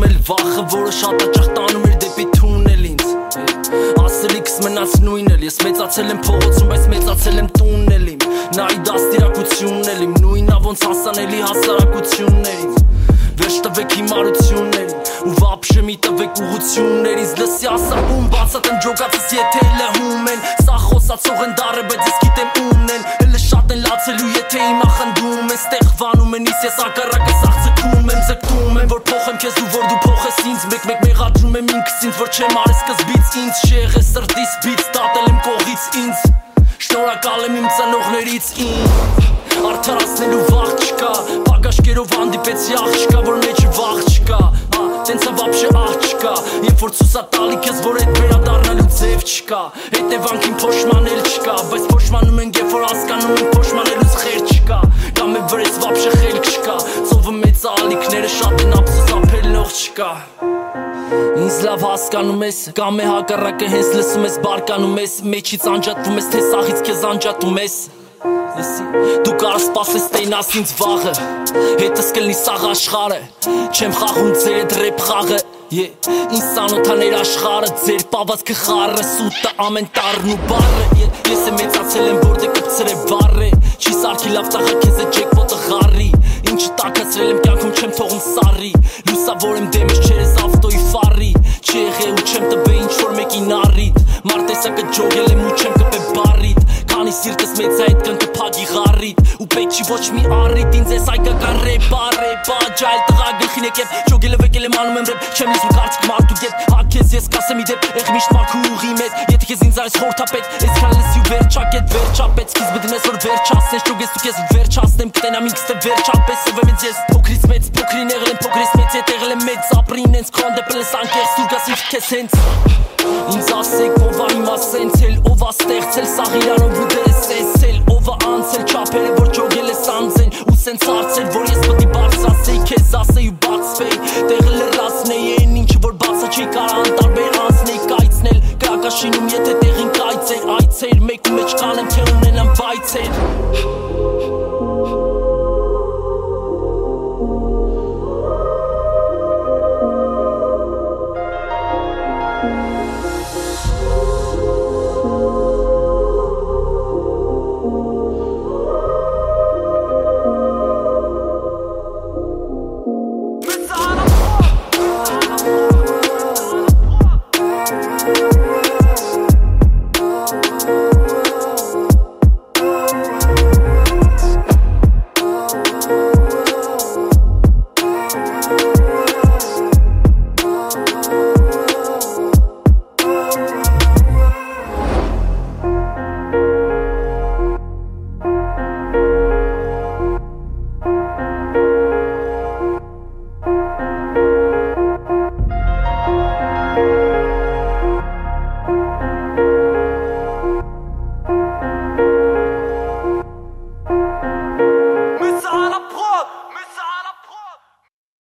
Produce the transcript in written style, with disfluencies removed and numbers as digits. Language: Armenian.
ապրել վախը, որը շատ հաճախ տանում էր դեպի թունել ինձ Ասելիքս մնաց նույնն էլ, ես մեծացել եմ փողոցում, բայց մեծացել եմ տունն էլ իմ Նայի դաստիարակությունն էլ իմ, նույնա ոնց հասանելի հասարակություններին Վերջ տվեք հիմարություններին, ու վապշե մի տվեք ուղություններից Լսի ասա ում բացատ եմ ջոգացս եթե լհում են Սա խոսացող են դարը, բայց ես գիտեմ ումն են Հելը շատ են լացելու եթե հիմա խնդում են Ստեղվանում են իս ես ակարակը սաղ ձգում եմ Ձգտում եմ որ փոխեմ քեզ ու որ դու փոխես ինձ Մեկ մեղադրում եմ ինքս ինձ որ չեմ արել սկզբից ինձ Շեղ է սրտիս բից, տատել եմ կողից ինձ Շնորհակալ եմ իմ ծնողներից ինձ Արդարացնելու վաղ չկա Պակաշկերով հանդիպեցի աղջկա որ մեջը վաղ չկա Տենց վապշե աղ չկա Երբ որ ցուսա տալի քեզ որ այդ վերադառնալու ձև չկա Հետևանքին փոշմանել չկա Բայց փոշմանում ենք երբ որ հասկանում ենք փոշմանելուց խեր չկա Կամ է վրես վապշե խելք չկա Ծովը մեծ ալիքները շատ են ափսոս ապելնող չկա Ինձ լավ հասկանում ես Կամ է հակառակը հենց լսում ես բարկանում ես Մեջից անջատվում ես թե սաղից քեզ անջատում ես Դու կարս սպասես տենաս ինձ վաղը Հետս կլնի սաղ աշխարը Չեմ խաղում ձեր էդ ռեպ խաղը Ինձ սանոթաներ աշխարը Ձեր պավացքը խարը Սուտը ամեն տարն ու բարը Ես է մեծացել եմ որ դե կպցր է վար է Չի սարքի լավ ծաղա քեզ է ջեկվոտը ғարի Ինչը տակացրել եմ կյանքում չեմ թողում սարի Լուսավոր եմ դեմս չերես ավտոյի ֆարի Չի եղե ու չեմ տվե ինչ-որ մեկին առիտ Մարտեսակը ջոգել եմ ու չեմ կպե բարիտ Քանի սիրտս մեծ է այդ կնքը փագի ғարիտ Ու պետք չի ոչ մի առիտ ինձ ես այկական ռեպա Ջայլ տղա գլխին եկև Ջոգելը վեկել եմ անում եմ ռեպ Չեմ լիսում կարծիք մարդու գետ Հակեզ ես կասեմ իդեպ Եղ միշտ մաքու ուղի մետ Եթե քեզ ինձ արես խորթապետ Ես քան լսի ու վերջակետ վերջապետ Սկիզբը դնես որ վերջացնես Ջոգես դու քեզ վերջացնեմ Կտենամ ինքս թե վերջապես Ով եմ ես փոքրից մեծ Փոքրին եղել եմ փոքրից մեծ Ետ եղել եմ մեծ Ապրին ենց քոնդե պլես անկեղծ Դու գաս ինձ քեզ հենց Ինձ ասեք ով ա հիմա սենցել Ով ա ստեղծել սաղ իրանով ու դերես սենցել Ով ա անցել չապերը որ ջոգել ես անձեն Ու սենց հարցել որ ես պտի բարձրացեի Քեզ ասեի ու բացվեի Տեղը լրացնեի են ինչը որ բացը չի կարա անտարբեր անցնեի կայցնել Կրակաշինում եթե տեղին կայցեր Այցեր մեկու մեջ կանեմ թե ունենամ բայցեր